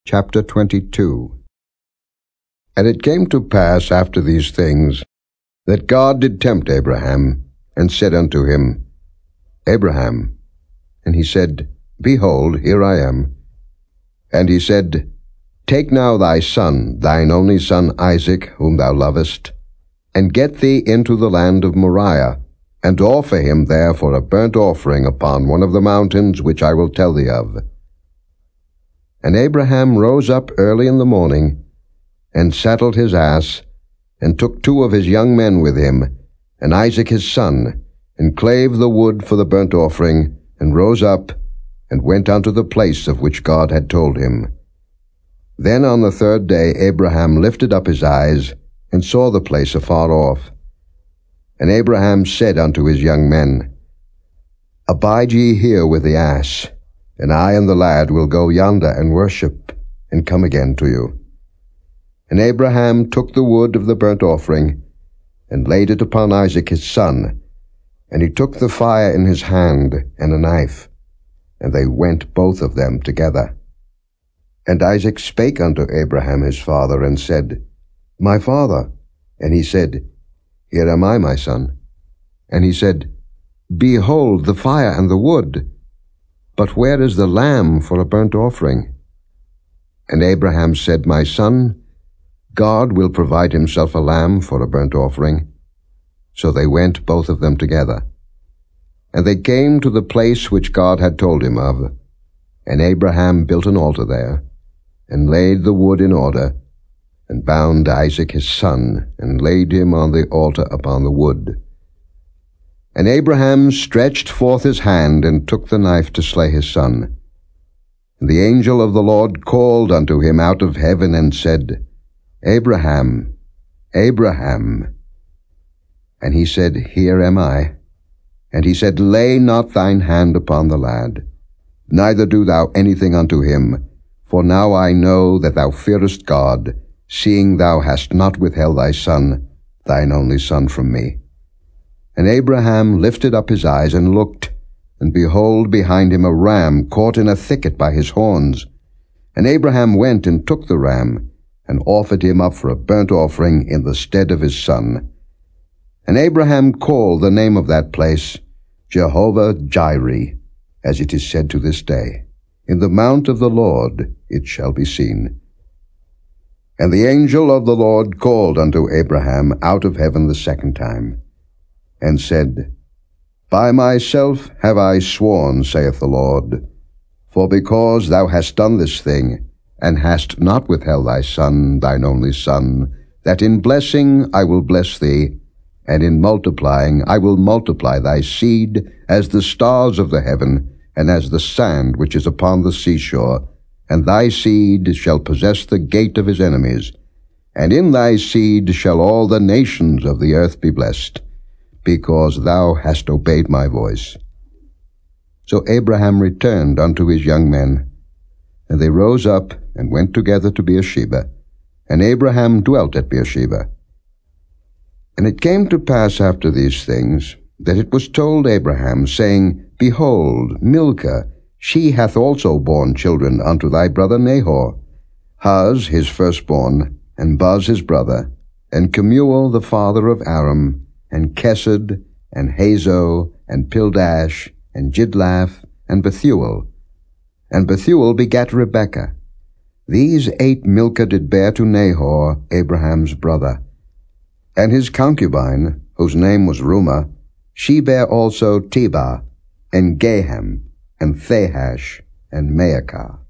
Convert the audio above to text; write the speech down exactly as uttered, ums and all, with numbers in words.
Chapter twenty-two. And it came to pass after these things, that God did tempt Abraham, and said unto him, Abraham. And he said, Behold, here I am. And he said, Take now thy son, thine only son Isaac, whom thou lovest, and get thee into the land of Moriah, and offer him there for a burnt offering upon one of the mountains which I will tell thee of. And Abraham rose up early in the morning, and saddled his ass, and took two of his young men with him, and Isaac his son, and clave the wood for the burnt offering, and rose up, and went unto the place of which God had told him. Then on the third day Abraham lifted up his eyes, and saw the place afar off. And Abraham said unto his young men, Abide ye here with the ass, and I and the lad will go yonder and worship, and come again to you. And Abraham took the wood of the burnt offering, and laid it upon Isaac his son, and he took the fire in his hand, and a knife, and they went both of them together. And Isaac spake unto Abraham his father, and said, My father. And he said, Here am I, my son. And he said, Behold the fire and the wood, but where is the lamb for a burnt offering? And Abraham said, My son, God will provide himself a lamb for a burnt offering. So they went both of them together. And they came to the place which God had told him of. And Abraham built an altar there, and laid the wood in order, and bound Isaac his son, and laid him on the altar upon the wood. And Abraham stretched forth his hand, and took the knife to slay his son. And the angel of the Lord called unto him out of heaven, and said, Abraham, Abraham. And he said, Here am I. And he said, Lay not thine hand upon the lad, neither do thou anything unto him, for now I know that thou fearest God, seeing thou hast not withheld thy son, thine only son, from me. And Abraham lifted up his eyes and looked, and behold, behind him a ram caught in a thicket by his horns. And Abraham went and took the ram, and offered him up for a burnt offering in the stead of his son. And Abraham called the name of that place Jehovah-Jireh, as it is said to this day, In the mount of the Lord it shall be seen. And the angel of the Lord called unto Abraham out of heaven the second time, and said, By myself have I sworn, saith the Lord, for because thou hast done this thing, and hast not withheld thy son, thine only son, that in blessing I will bless thee, and in multiplying I will multiply thy seed as the stars of the heaven, and as the sand which is upon the seashore, and thy seed shall possess the gate of his enemies, and in thy seed shall all the nations of the earth be blessed, because thou hast obeyed my voice. So Abraham returned unto his young men, and they rose up and went together to Beersheba, and Abraham dwelt at Beersheba. And it came to pass after these things, that it was told Abraham, saying, Behold, Milcah, she hath also borne children unto thy brother Nahor, Huz his firstborn, and Buz his brother, and Kemuel the father of Aram, and Kesed, and Hazo, and Pildash, and Jidlaph, and Bethuel. And Bethuel begat Rebekah. These eight Milcah did bear to Nahor, Abraham's brother. And his concubine, whose name was Reumah, she bare also Tebah, and Gaham, and Thahash, and Maacah.